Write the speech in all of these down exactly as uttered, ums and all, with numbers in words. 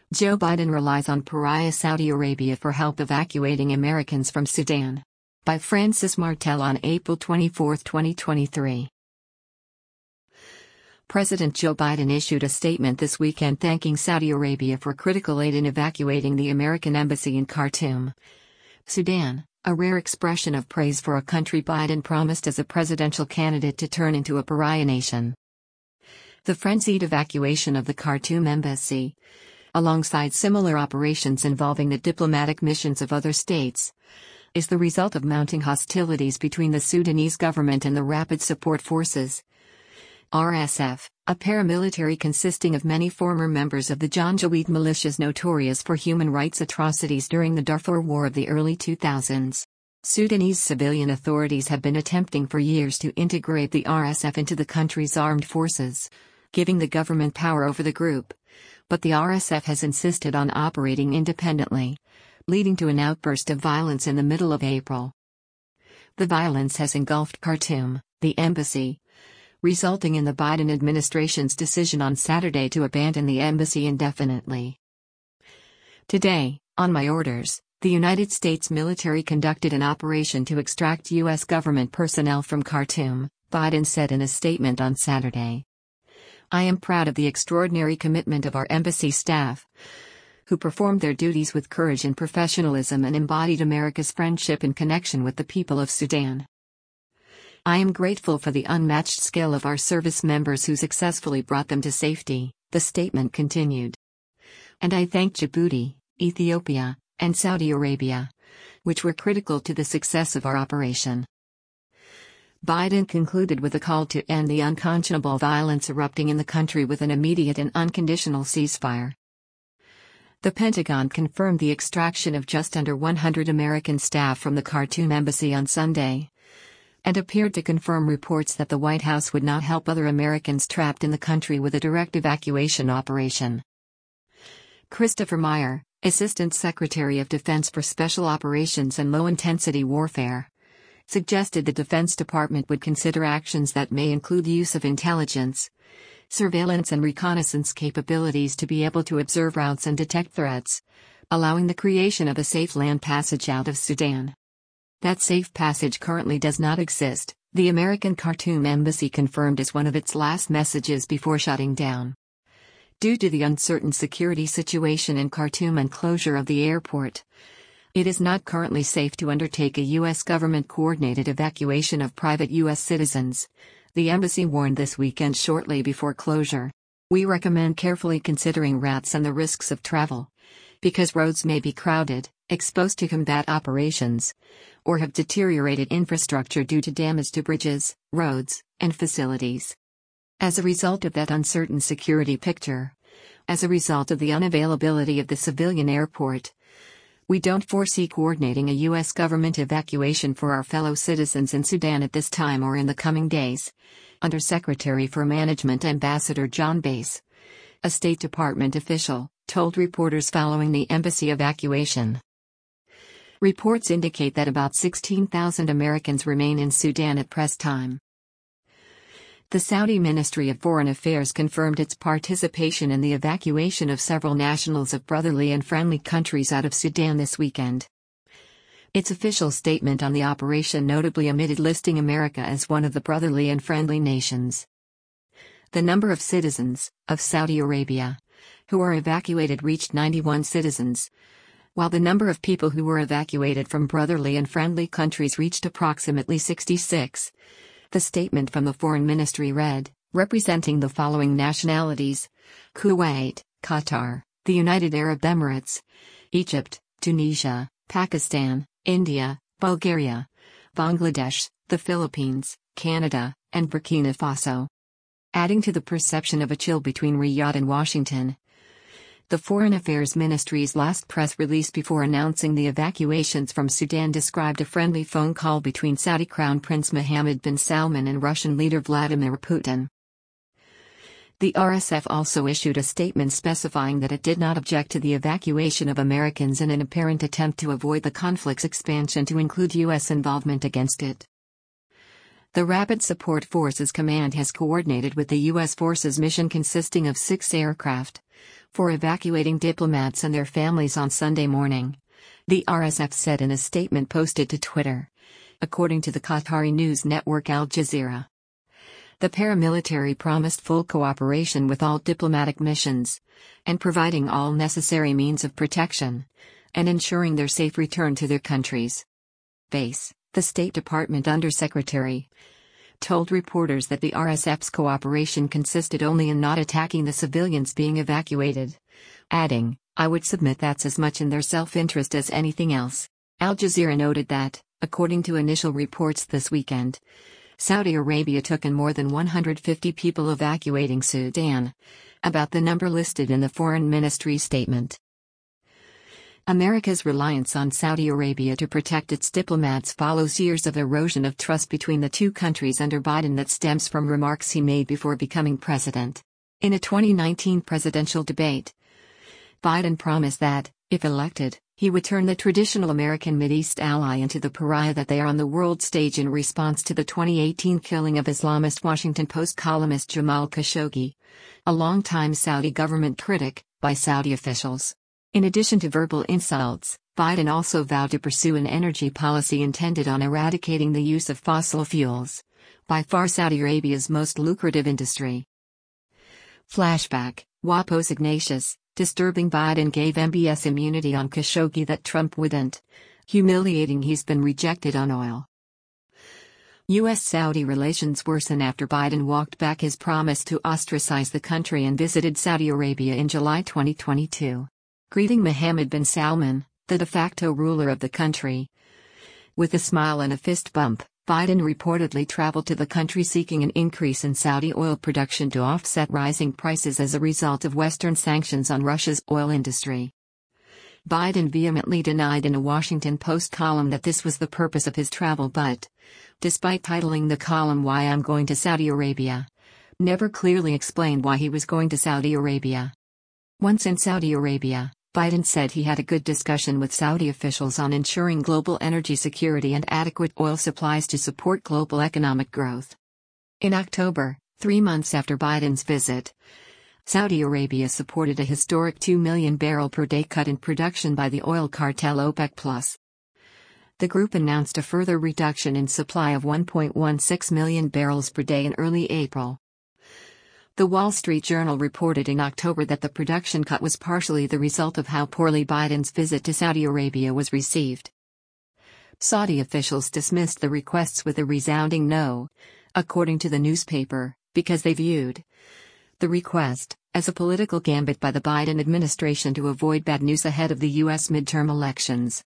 Joe Biden relies on pariah Saudi Arabia for help evacuating Americans from Sudan. By Francis Martel on April twenty-fourth, twenty twenty-three. President Joe Biden issued a statement this weekend thanking Saudi Arabia for critical aid in evacuating the American embassy in Khartoum, Sudan, a rare expression of praise for a country Biden promised as a presidential candidate to turn into a pariah nation. The frenzied evacuation of the Khartoum embassy, alongside similar operations involving the diplomatic missions of other states, is the result of mounting hostilities between the Sudanese government and the Rapid Support Forces, R S F, a paramilitary consisting of many former members of the Janjaweed militias notorious for human rights atrocities during the Darfur War of the early two thousands. Sudanese civilian authorities have been attempting for years to integrate the R S F into the country's armed forces, giving the government power over the group, but the R S F has insisted on operating independently, leading to an outburst of violence in the middle of April. The violence has engulfed Khartoum, the embassy, resulting in the Biden administration's decision on Saturday to abandon the embassy indefinitely. Today, on my orders, the United States military conducted an operation to extract U S government personnel from Khartoum, Biden said in a statement on Saturday. I am proud of the extraordinary commitment of our embassy staff, who performed their duties with courage and professionalism and embodied America's friendship and connection with the people of Sudan. I am grateful for the unmatched skill of our service members who successfully brought them to safety, the statement continued. And I thank Djibouti, Ethiopia, and Saudi Arabia, which were critical to the success of our operation. Biden concluded with a call to end the unconscionable violence erupting in the country with an immediate and unconditional ceasefire. The Pentagon confirmed the extraction of just under one hundred American staff from the Khartoum embassy on Sunday, and appeared to confirm reports that the White House would not help other Americans trapped in the country with a direct evacuation operation. Christopher Meyer, Assistant Secretary of Defense for Special Operations and Low-Intensity Warfare, suggested the Defense Department would consider actions that may include the use of intelligence, surveillance and reconnaissance capabilities to be able to observe routes and detect threats, allowing the creation of a safe land passage out of Sudan. That safe passage currently does not exist, the American Khartoum embassy confirmed as one of its last messages before shutting down. Due to the uncertain security situation in Khartoum and closure of the airport, it is not currently safe to undertake a U S government-coordinated evacuation of private U S citizens, the embassy warned this weekend shortly before closure. We recommend carefully considering routes and the risks of travel, because roads may be crowded, exposed to combat operations, or have deteriorated infrastructure due to damage to bridges, roads, and facilities. As a result of that uncertain security picture, as a result of the unavailability of the civilian airport, we don't foresee coordinating a U S government evacuation for our fellow citizens in Sudan at this time or in the coming days, Undersecretary for Management Ambassador John Bass, a State Department official, told reporters following the embassy evacuation. Reports indicate that about sixteen thousand Americans remain in Sudan at present time. The Saudi Ministry of Foreign Affairs confirmed its participation in the evacuation of several nationals of brotherly and friendly countries out of Sudan this weekend. Its official statement on the operation notably omitted listing America as one of the brotherly and friendly nations. The number of citizens of Saudi Arabia who were evacuated reached ninety-one citizens, while the number of people who were evacuated from brotherly and friendly countries reached approximately sixty-six. The statement from the Foreign Ministry read, representing the following nationalities: Kuwait, Qatar, the United Arab Emirates, Egypt, Tunisia, Pakistan, India, Bulgaria, Bangladesh, the Philippines, Canada, and Burkina Faso. Adding to the perception of a chill between Riyadh and Washington, the Foreign Affairs Ministry's last press release before announcing the evacuations from Sudan described a friendly phone call between Saudi Crown Prince Mohammed bin Salman and Russian leader Vladimir Putin. The R S F also issued a statement specifying that it did not object to the evacuation of Americans in an apparent attempt to avoid the conflict's expansion to include U S involvement against it. The Rapid Support Forces Command has coordinated with the U S forces mission consisting of six aircraft, for evacuating diplomats and their families on Sunday morning, the R S F said in a statement posted to Twitter, according to the Qatari news network Al Jazeera. The paramilitary promised full cooperation with all diplomatic missions, and providing all necessary means of protection, and ensuring their safe return to their countries. Base, the State Department Undersecretary, told reporters that the R S F's cooperation consisted only in not attacking the civilians being evacuated, adding, "I would submit that's as much in their self-interest as anything else." Al Jazeera noted that, according to initial reports this weekend, Saudi Arabia took in more than one hundred fifty people evacuating Sudan, about the number listed in the Foreign Ministry statement. America's reliance on Saudi Arabia to protect its diplomats follows years of erosion of trust between the two countries under Biden that stems from remarks he made before becoming president. In a twenty nineteen presidential debate, Biden promised that, if elected, he would turn the traditional American Mideast ally into the pariah that they are on the world stage in response to the twenty eighteen killing of Islamist Washington Post columnist Jamal Khashoggi, a longtime Saudi government critic, by Saudi officials. In addition to verbal insults, Biden also vowed to pursue an energy policy intended on eradicating the use of fossil fuels, by far Saudi Arabia's most lucrative industry. Flashback, Wapos Ignatius, disturbing Biden gave M B S immunity on Khashoggi that Trump wouldn't. Humiliating he's been rejected on oil. U S-Saudi relations worsen after Biden walked back his promise to ostracize the country and visited Saudi Arabia in July twenty twenty-two. Greeting Mohammed bin Salman, the de facto ruler of the country, with a smile and a fist bump, Biden reportedly traveled to the country seeking an increase in Saudi oil production to offset rising prices as a result of Western sanctions on Russia's oil industry. Biden vehemently denied in a Washington Post column that this was the purpose of his travel but, despite titling the column "Why I'm Going to Saudi Arabia," never clearly explained why he was going to Saudi Arabia. Once in Saudi Arabia, Biden said he had a good discussion with Saudi officials on ensuring global energy security and adequate oil supplies to support global economic growth. In October, three months after Biden's visit, Saudi Arabia supported a historic two million barrel per day cut in production by the oil cartel OPEC plus. The group announced a further reduction in supply of one point one six million barrels per day in early April. The Wall Street Journal reported in October that the production cut was partially the result of how poorly Biden's visit to Saudi Arabia was received. Saudi officials dismissed the requests with a resounding no, according to the newspaper, because they viewed the request as a political gambit by the Biden administration to avoid bad news ahead of the U S midterm elections.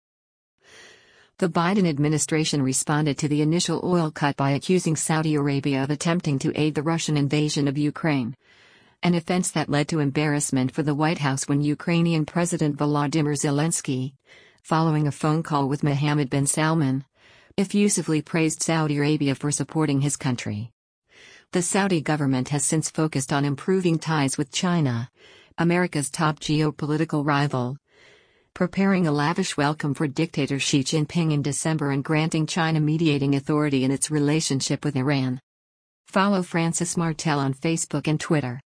The Biden administration responded to the initial oil cut by accusing Saudi Arabia of attempting to aid the Russian invasion of Ukraine, an offense that led to embarrassment for the White House when Ukrainian President Volodymyr Zelensky, following a phone call with Mohammed bin Salman, effusively praised Saudi Arabia for supporting his country. The Saudi government has since focused on improving ties with China, America's top geopolitical rival, preparing a lavish welcome for dictator Xi Jinping in December and granting China mediating authority in its relationship with Iran. Follow Francis Martel on Facebook and Twitter.